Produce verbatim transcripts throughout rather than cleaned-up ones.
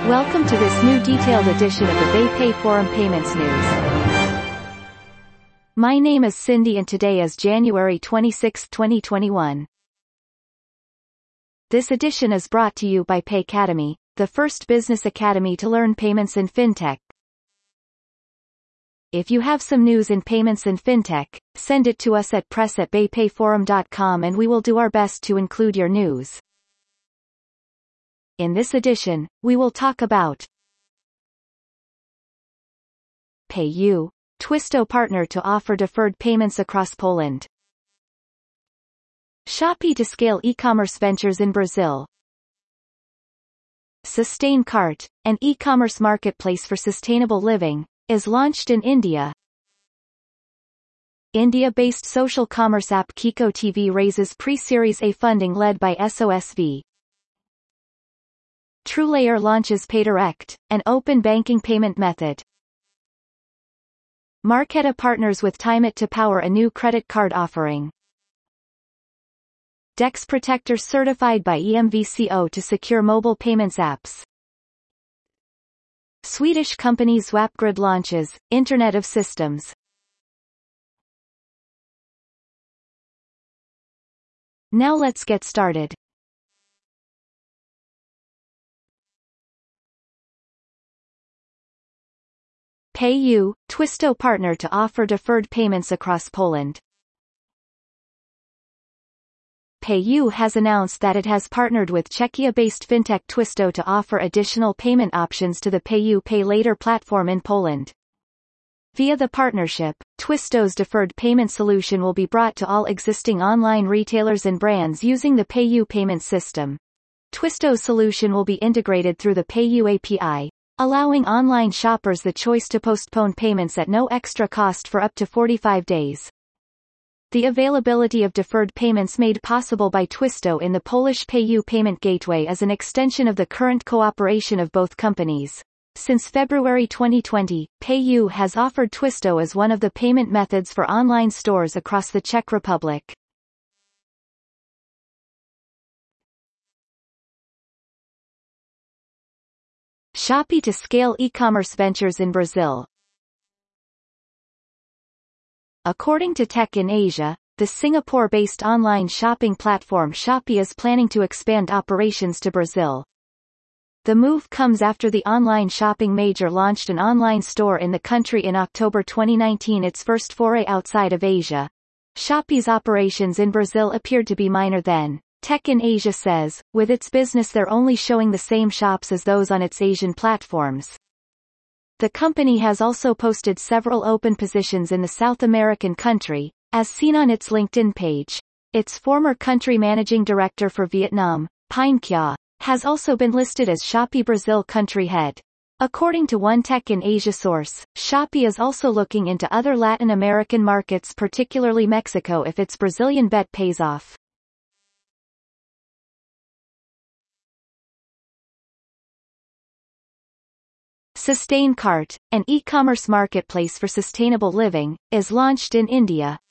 Welcome to this new detailed edition of the BayPay Forum Payments News. My name is Cindy and today is January twenty-sixth, twenty twenty-one. This edition is brought to you by Paycademy, the first business academy to learn payments in fintech. If you have some news in payments and fintech, send it to us at press at baypayforum dot com and we will do our best to include your news. In this edition, we will talk about PayU, Twisto partner to offer deferred payments across Poland. Shopee to scale e-commerce ventures in Brazil. Sustain Cart, an e-commerce marketplace for sustainable living, is launched in India. India-based social commerce app Kiko T V raises pre-Series A funding led by S O S V. TrueLayer launches PayDirect, an open banking payment method. Marqeta partners with TimeIt to power a new credit card offering. Dex Protector certified by E M V C O to secure mobile payments apps. Swedish company Swapgrid launches Internet of Systems. Now let's get started. PayU, Twisto partner to offer deferred payments across Poland. PayU has announced that it has partnered with Czechia-based fintech Twisto to offer additional payment options to the PayU Pay Later platform in Poland. Via the partnership, Twisto's deferred payment solution will be brought to all existing online retailers and brands using the PayU payment system. Twisto's solution will be integrated through the PayU A P I, allowing online shoppers the choice to postpone payments at no extra cost for up to forty-five days. The availability of deferred payments made possible by Twisto in the Polish PayU payment gateway is an extension of the current cooperation of both companies. Since February twenty twenty, PayU has offered Twisto as one of the payment methods for online stores across the Czech Republic. Shopee to scale e-commerce ventures in Brazil. According to Tech in Asia, the Singapore-based online shopping platform Shopee is planning to expand operations to Brazil. The move comes after the online shopping major launched an online store in the country in October twenty nineteen, its first foray outside of Asia. Shopee's operations in Brazil appeared to be minor then. Tech in Asia says, with its business they're only showing the same shops as those on its Asian platforms. The company has also posted several open positions in the South American country, as seen on its LinkedIn page. Its former country managing director for Vietnam, Pine Kya, has also been listed as Shopee Brazil country head. According to one Tech in Asia source, Shopee is also looking into other Latin American markets, particularly Mexico, if its Brazilian bet pays off. Sustain Cart, an e-commerce marketplace for sustainable living, is launched in India.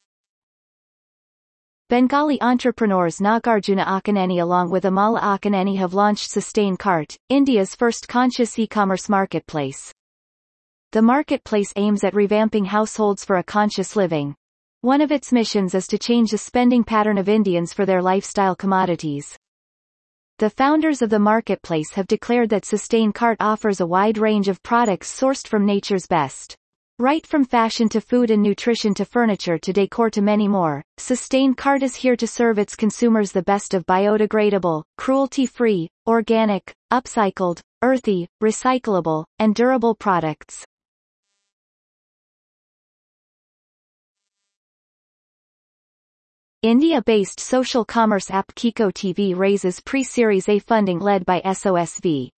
Bengali entrepreneurs Nagarjuna Akkineni along with Amala Akkineni have launched Sustain Cart, India's first conscious e-commerce marketplace. The marketplace aims at revamping households for a conscious living. One of its missions is to change the spending pattern of Indians for their lifestyle commodities. The founders of the marketplace have declared that Sustain Cart offers a wide range of products sourced from nature's best. Right from fashion to food and nutrition to furniture to decor to many more, Sustain Cart is here to serve its consumers the best of biodegradable, cruelty-free, organic, upcycled, earthy, recyclable, and durable products. India-based social commerce app Kiko T V raises pre-Series A funding led by S O S V.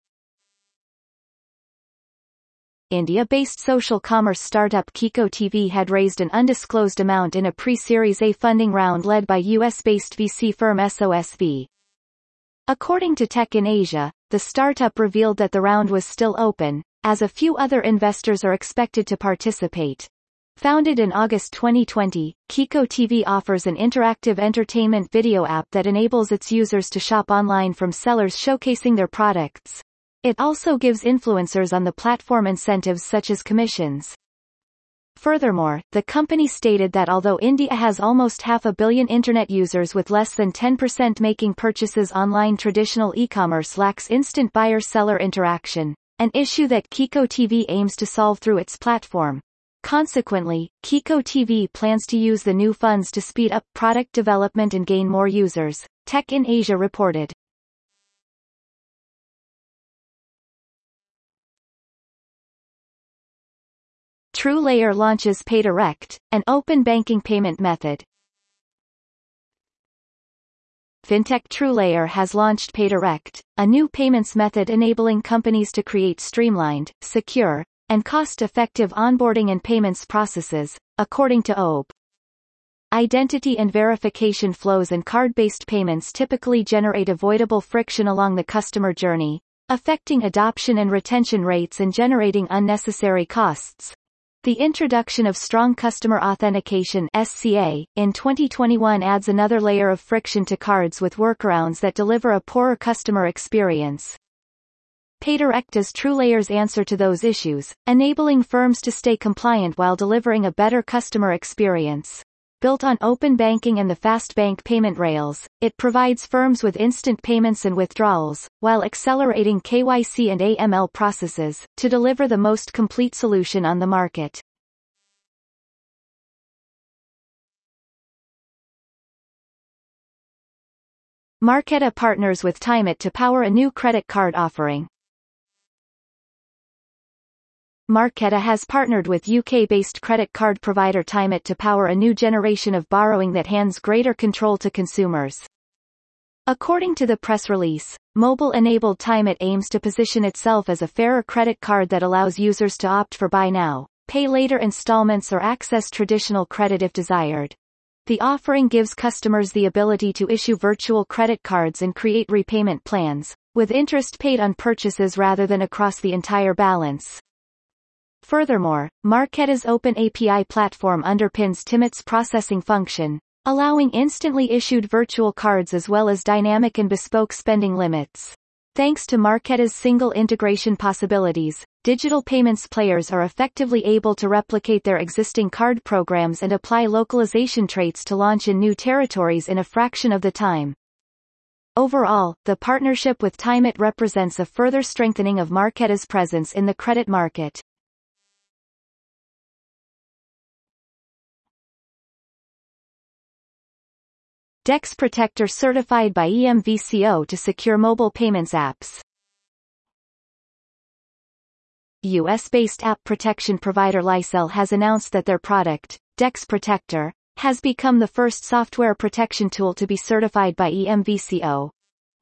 India-based social commerce startup Kiko T V had raised an undisclosed amount in a pre-Series A funding round led by U S-based V C firm S O S V. According to Tech in Asia, the startup revealed that the round was still open, as a few other investors are expected to participate. Founded in August twenty twenty, Kiko T V offers an interactive entertainment video app that enables its users to shop online from sellers showcasing their products. It also gives influencers on the platform incentives such as commissions. Furthermore, the company stated that although India has almost half a billion internet users with less than ten percent making purchases online, traditional e-commerce lacks instant buyer-seller interaction, an issue that Kiko T V aims to solve through its platform. Consequently, Kiko T V plans to use the new funds to speed up product development and gain more users, Tech in Asia reported. TrueLayer launches PayDirect, an open banking payment method. Fintech TrueLayer has launched PayDirect, a new payments method enabling companies to create streamlined, secure, and cost-effective onboarding and payments processes, according to O B. Identity and verification flows and card-based payments typically generate avoidable friction along the customer journey, affecting adoption and retention rates and generating unnecessary costs. The introduction of Strong Customer Authentication (S C A) in twenty twenty-one adds another layer of friction to cards with workarounds that deliver a poorer customer experience. PayDirect is TrueLayer's answer to those issues, enabling firms to stay compliant while delivering a better customer experience. Built on open banking and the fast bank payment rails, it provides firms with instant payments and withdrawals, while accelerating K Y C and A M L processes, to deliver the most complete solution on the market. Marqeta partners with TimeIt to power a new credit card offering. Marqeta has partnered with U K-based credit card provider TimeIt to power a new generation of borrowing that hands greater control to consumers. According to the press release, mobile-enabled TimeIt aims to position itself as a fairer credit card that allows users to opt for buy now, pay later installments or access traditional credit if desired. The offering gives customers the ability to issue virtual credit cards and create repayment plans, with interest paid on purchases rather than across the entire balance. Furthermore, Marqeta's open A P I platform underpins TimeIt's processing function, allowing instantly issued virtual cards as well as dynamic and bespoke spending limits. Thanks to Marqeta's single integration possibilities, digital payments players are effectively able to replicate their existing card programs and apply localization traits to launch in new territories in a fraction of the time. Overall, the partnership with TimeIt represents a further strengthening of Marqeta's presence in the credit market. Dex Protector certified by E M V C O to secure mobile payments apps. U S-based app protection provider Licell has announced that their product, Dex Protector, has become the first software protection tool to be certified by E M V C O.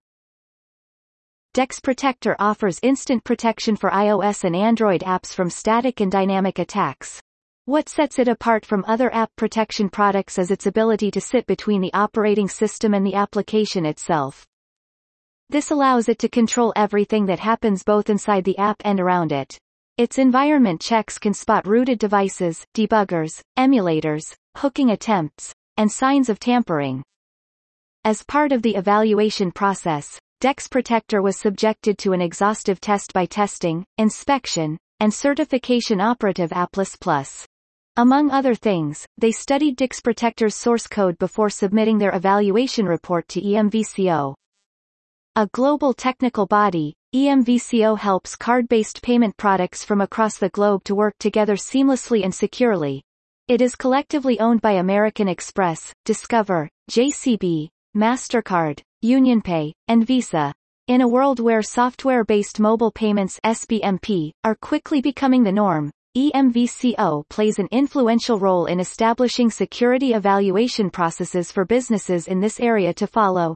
Dex Protector offers instant protection for iOS and Android apps from static and dynamic attacks. What sets it apart from other app protection products is its ability to sit between the operating system and the application itself. This allows it to control everything that happens both inside the app and around it. Its environment checks can spot rooted devices, debuggers, emulators, hooking attempts, and signs of tampering. As part of the evaluation process, Dex Protector was subjected to an exhaustive test by testing, inspection, and certification operative Apples Plus. Among other things, they studied Dex Protector's source code before submitting their evaluation report to E M V C O. A global technical body, E M V C O helps card-based payment products from across the globe to work together seamlessly and securely. It is collectively owned by American Express, Discover, J C B, MasterCard, UnionPay, and Visa. In a world where software-based mobile payments (S B M P) are quickly becoming the norm, E M V C O plays an influential role in establishing security evaluation processes for businesses in this area to follow.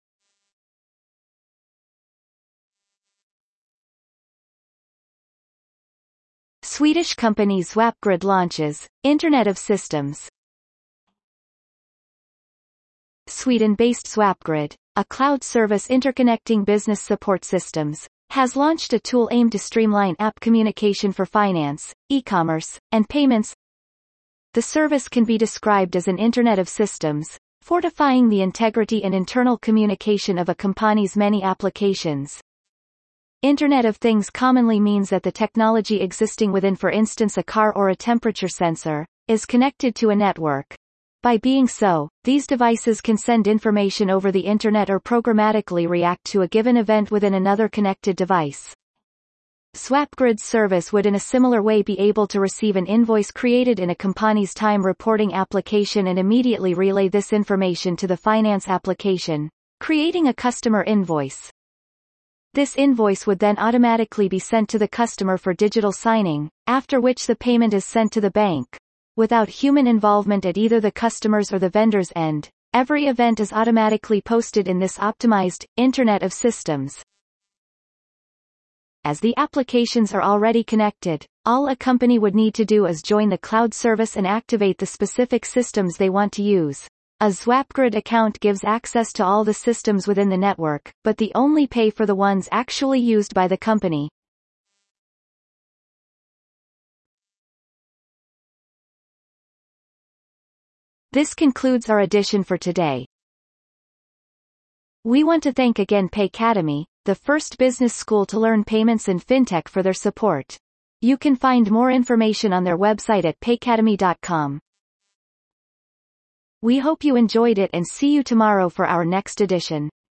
Swedish company Swapgrid launches Internet of Systems. Sweden-based Swapgrid, a cloud service interconnecting business support systems, has launched a tool aimed to streamline app communication for finance, e-commerce, and payments. The service can be described as an Internet of Systems, fortifying the integrity and internal communication of a company's many applications. Internet of Things commonly means that the technology existing within, for instance, a car or a temperature sensor, is connected to a network. By being so, these devices can send information over the Internet or programmatically react to a given event within another connected device. SwapGrid's service would in a similar way be able to receive an invoice created in a company's time reporting application and immediately relay this information to the finance application, creating a customer invoice. This invoice would then automatically be sent to the customer for digital signing, after which the payment is sent to the bank. Without human involvement at either the customer's or the vendor's end, every event is automatically posted in this optimized Internet of Systems. As the applications are already connected, all a company would need to do is join the cloud service and activate the specific systems they want to use. A SwapGrid account gives access to all the systems within the network, but they only pay for the ones actually used by the company. This concludes our edition for today. We want to thank again Paycademy, the first business school to learn payments and fintech, for their support. You can find more information on their website at paycademy dot com. We hope you enjoyed it and see you tomorrow for our next edition.